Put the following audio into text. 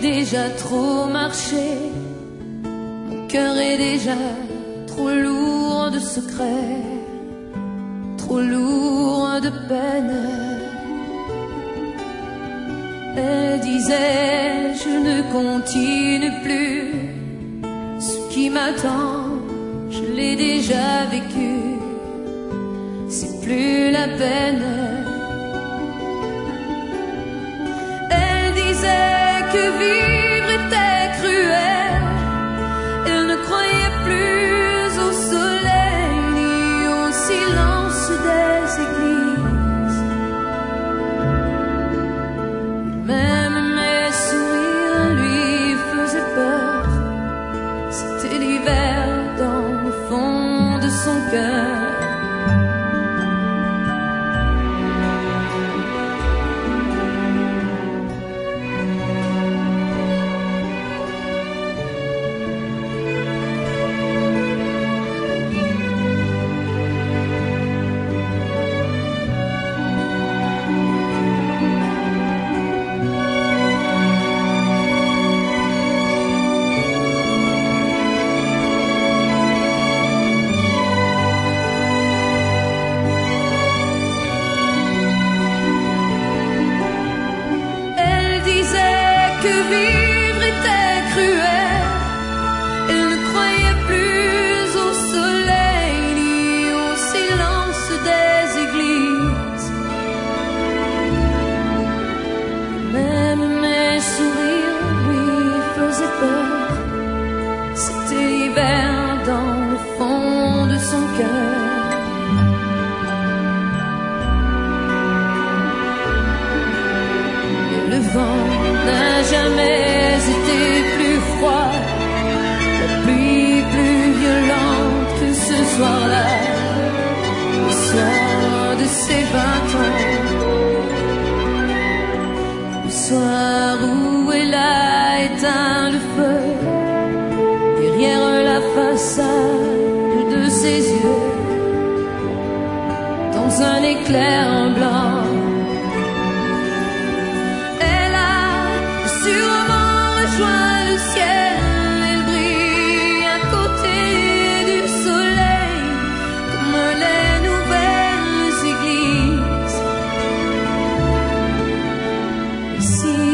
déjà trop marché, mon cœur est déjà trop lourd de secrets, trop lourd de peine. Elle disait, je ne continue plus, ce qui m'attend, je l'ai déjà vécu, c'est plus la peine. Elle disait que vivre était cruel, elle ne croyait plus au soleil ni au silence des églises. Même mes sourires lui faisaient peur, c'était l'hiver dans le fond de son cœur. Que vivre était cruel, elle ne croyait plus au soleil ni au silence des églises. Même mes sourires lui faisaient peur, c'était l'hiver dans le fond de son cœur. Le vent n'a jamais été plus froid, la pluie plus violente que ce soir-là, le soir de ses 20 ans, le soir où elle a éteint le feu derrière la façade de ses yeux, dans un éclair blanc. Sûrement rejoint le ciel, elle brille à côté du soleil, comme les nouvelles églises. Et si